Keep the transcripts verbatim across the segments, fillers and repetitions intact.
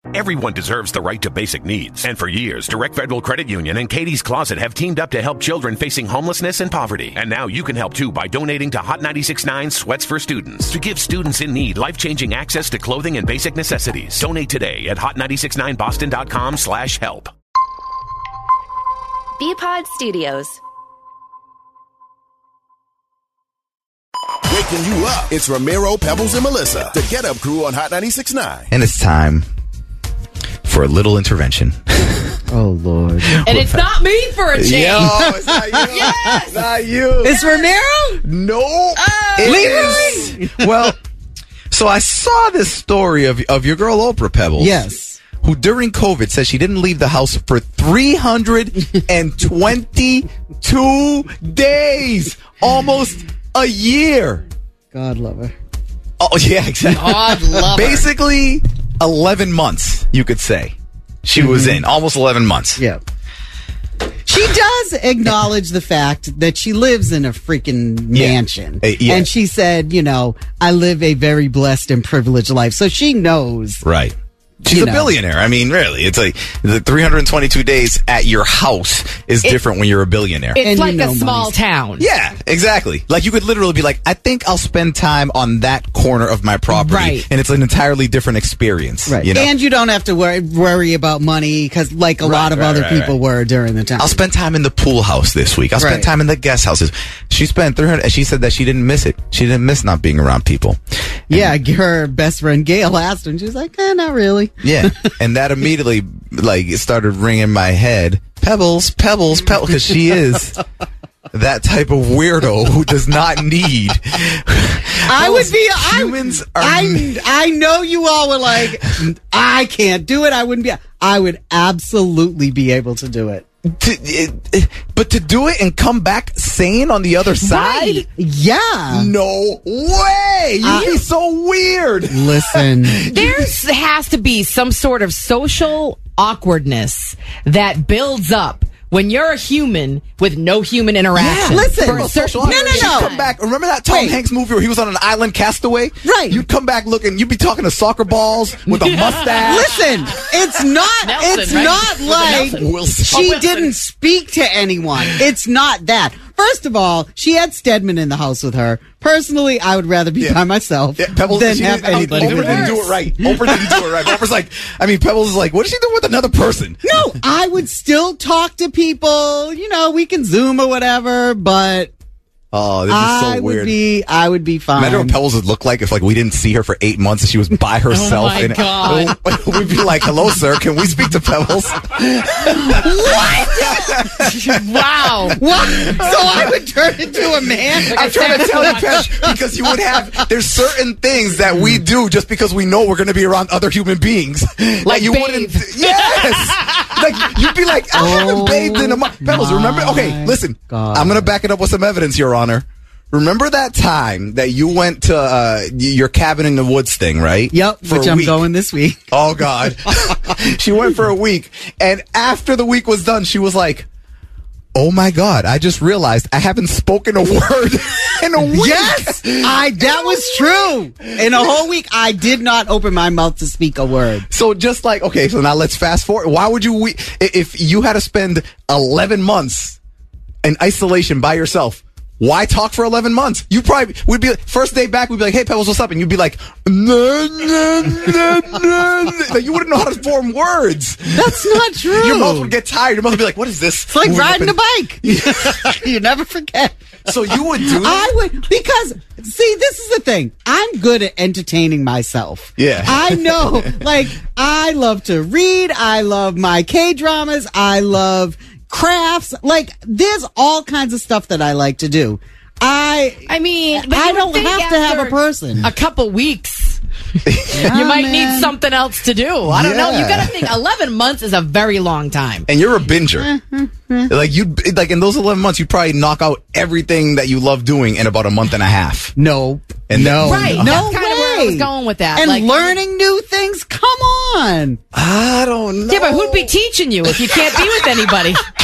Everyone deserves the right to basic needs. And for years, Direct Federal Credit Union and Katie's Closet have teamed up to help children facing homelessness and poverty. And now you can help too by donating to Hot ninety-six point nine Sweats for Students to give students in need life-changing access to clothing and basic necessities. Donate today at hot nine six nine boston dot com slash help. B-Pod Studios. Waking you up. It's Ramiro, Pebbles, and Melissa, the Get Up Crew on Hot ninety-six point nine. And it's time for a little intervention. Oh, Lord. And it's not me for a change. Yo, it's not you. Yes. It's not you. It's Ramiro? No. Oh. It is. Well, so I saw this story of, of your girl Oprah, Pebbles. Yes. Who during COVID said she didn't leave the house for three hundred twenty-two days. Almost a year. God love her. Oh, yeah, exactly. God love her. Basically, eleven months, you could say. She was in. Almost eleven months. Yeah. She does acknowledge the fact that she lives in a freaking Yeah. mansion. Uh, yeah. And she said, you know, I live a very blessed and privileged life. So she knows. Right. She's You a know. billionaire. I mean, really. It's like the three hundred twenty-two days at your house is different when you're a billionaire. It's And you like know a small money's- town. Yeah, exactly. Like you could literally be like, I think I'll spend time on that corner of my property. Right. And it's an entirely different experience. Right. You know? And you don't have to worry, worry about money because like a Right, lot of right, other right, people right. were during the time. I'll spend time in the pool house this week. I'll spend Right. time in the guest houses. She spent three hundred, and she said that she didn't miss it. She didn't miss not being around people. yeah, her best friend Gail asked her, and she was like, eh, not really. Yeah. And that immediately, like, it started ringing in my head. Pebbles, Pebbles, Pebbles, because she is that type of weirdo who does not need. I would be. I, Humans are. I, I know you all were like, I can't do it. I wouldn't be. I would absolutely be able to do it. To, it, it- but to do it and come back sane on the other side? Right. Yeah. No way! You'd Uh, be so weird. Listen. There has to be some sort of social awkwardness that builds up when you're a human with no human interaction. Yeah, listen. For a No, certain no, no, period of no. Come time. back. Remember that Tom Wait. Hanks movie where he was on an island, Castaway? Right. You'd come back looking. You'd be talking to soccer balls with a mustache. Listen, it's not. Nelson, it's right? not Was it like Nelson? Wilson. she Oh, Wilson. didn't speak to anyone. It's not that. First of all, she had Stedman in the house with her. Personally, I would rather be Yeah. by myself Yeah, Pebbles, than she have didn't, I mean, anybody. Oprah with didn't her. do it right. Oprah didn't do it right. Oprah's like, I mean, Pebbles is like, what is she doing with another person? No, I would still talk to people. You know, we can Zoom or whatever, but Oh, this is I so would weird. be. I would be fine. Imagine what Pebbles would look like if, like, we didn't see her for eight months and she was by herself. Oh, my and God. We'd be like, "Hello, sir. Can we speak to Pebbles?" Wow. What? So I would turn into a man. I'm trying to tell you, Pebbles, because you would have. There's certain things that we do just because we know we're going to be around other human beings. Like, Like you bathe. wouldn't. Yes. Like you'd be like, I haven't Oh, bathed in a month. Pebbles, remember? Okay, listen. God. I'm going to back it up with some evidence, Your Honor. Remember that time that you went to uh, y- your cabin in the woods thing, right? Yep, For which a I'm week. going this week. Oh, God. She went for a week. And after the week was done, she was like, oh, my God, I just realized I haven't spoken a word in a week. Yes, I. That was true. In a whole week, I did not open my mouth to speak a word. So just like, okay, so now let's fast forward. Why would you, we- i- if you had to spend eleven months in isolation by yourself, why talk for eleven months? You probably would be, first day back, we'd be like, hey, Pebbles, what's up? And you'd be like, nah, nah, nah, nah. Like, you wouldn't know how to form words. That's not true. Your mouth would get tired. Your mouth would be like, what is this? It's like Moving up riding a and- bike. You never forget. So you would do I would, because, see, this is the thing. I'm good at entertaining myself. Yeah. I know. Like, I love to read. I love my K-dramas. I love crafts. Like, there's all kinds of stuff that I like to do. I, I mean, but I you would don't think have to have a after person. A couple weeks, Yeah, you might man. need something else to do. I don't know. You Yeah. got to think eleven months is a very long time. And you're a binger. Like you, like in those eleven months, you probably knock out everything that you love doing in about a month and a half. No. And no. Right. No That's kind of where I was way. going with that. And Like- learning new things. Come on. I don't know. Yeah, but who'd be teaching you if you can't be with anybody?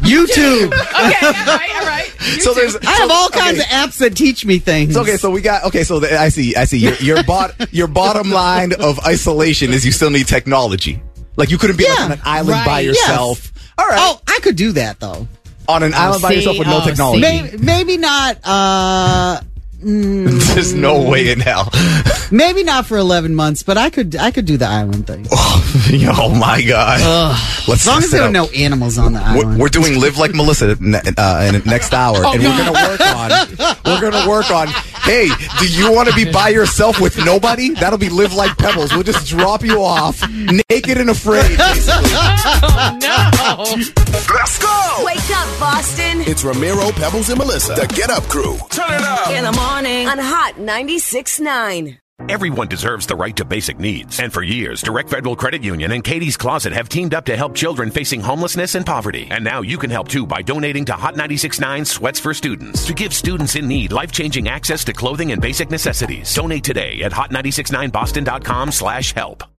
YouTube. Okay, all right, all right. You So too. there's I have all kinds okay. of apps that teach me things. So, okay, so we got okay. So the, I see, I see. Your your bot your bottom line of isolation is you still need technology. Like you couldn't be like Yeah. on an island by Right. yourself. All right, Oh, I could do that though. on an island by see, yourself with no oh, technology. see. Maybe, maybe not. Uh, There's no way in hell. maybe not for eleven months, but I could. I could do the island thing. Oh my god! Let's As long as there are no animals on the We're, island. we're doing Live Like Melissa ne- uh, in the next hour, and we're gonna work on. We're gonna work on. Hey, do you want to be by yourself with nobody? That'll be Live Like Pebbles. We'll just drop you off, naked and afraid. Basically. Oh, no. Let's go! Wake up, Boston. It's Ramiro, Pebbles, and Melissa, the Get Up Crew. Turn it up! In the morning on Hot ninety-six point nine. Everyone deserves the right to basic needs. And for years, Direct Federal Credit Union and Katie's Closet have teamed up to help children facing homelessness and poverty. And now you can help too by donating to Hot ninety-six point nine Sweats for Students to give students in need life-changing access to clothing and basic necessities. Donate today at hot nine six nine boston dot com slash help.